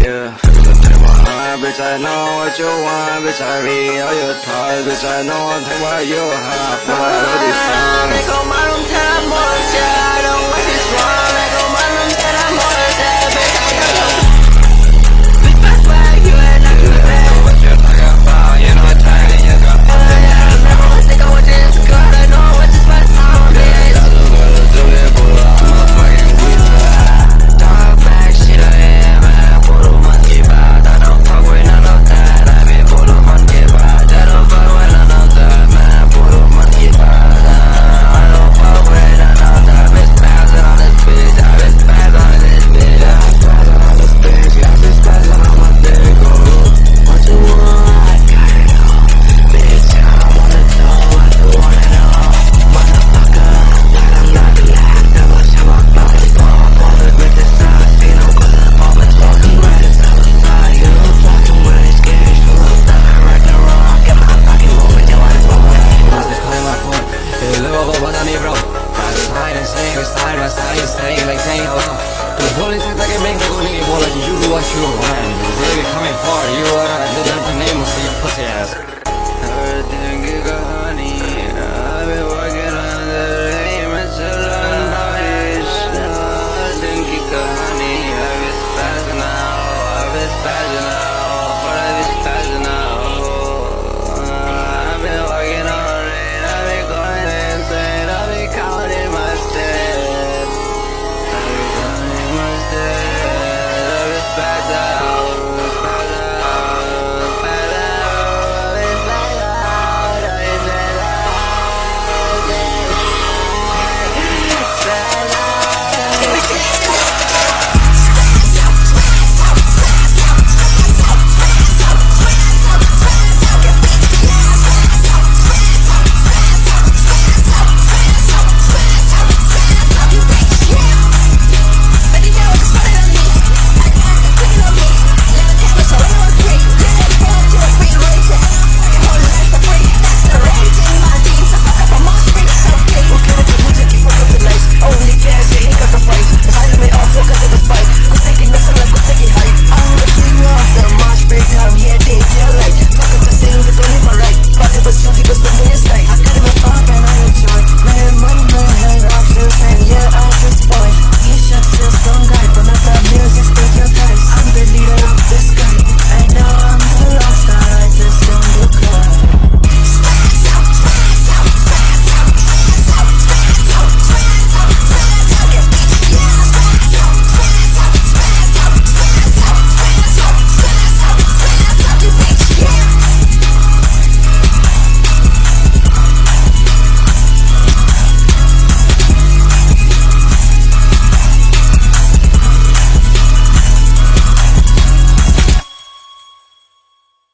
Yeah, take my heart, bitch, I know what you want, bitch, I read all your thoughts, bitch, I know what you have, for all this time. Make all my room tell I'm more shit, I don't want this wrong. Make all my room tell I'm more shit, bitch, I got no. Bitch, my swag, you ain't not good at. What you talking about, you know what time you got. I'm never gonna stick on with this girl, I know what this my song, bitch. That's a little do it, but I'm a fucking wizard. Dog bag shit, I am, man, puro monkey bad. I don't fuck with none of that, I be puro monkey bad. I don't fuck with none of that, man, puro monkey bad. I don't fuck with none of that, bitch, passing on this bitch, I bitch, passing on this bitch, I passing on this bitch, I bitch, passing on my dick, oh. What you want? I got it all, bitch, I don't wanna know what you wanna know, motherfucker. Like I'm not relaxed, never show my body, all the bitches I see, no good at moments, fucking right inside the side, you fucking with it, scary, so I'm stuck, right the wrong, get my fucking moment, you wanna go away. Let's just play my phone. Hey, little bit on me, bro. I just hide and sing, side by side, you saying like saying hello. The police think I can make the go nigga boy like you do what you want. Baby coming for you, I did the name of your pussy ass.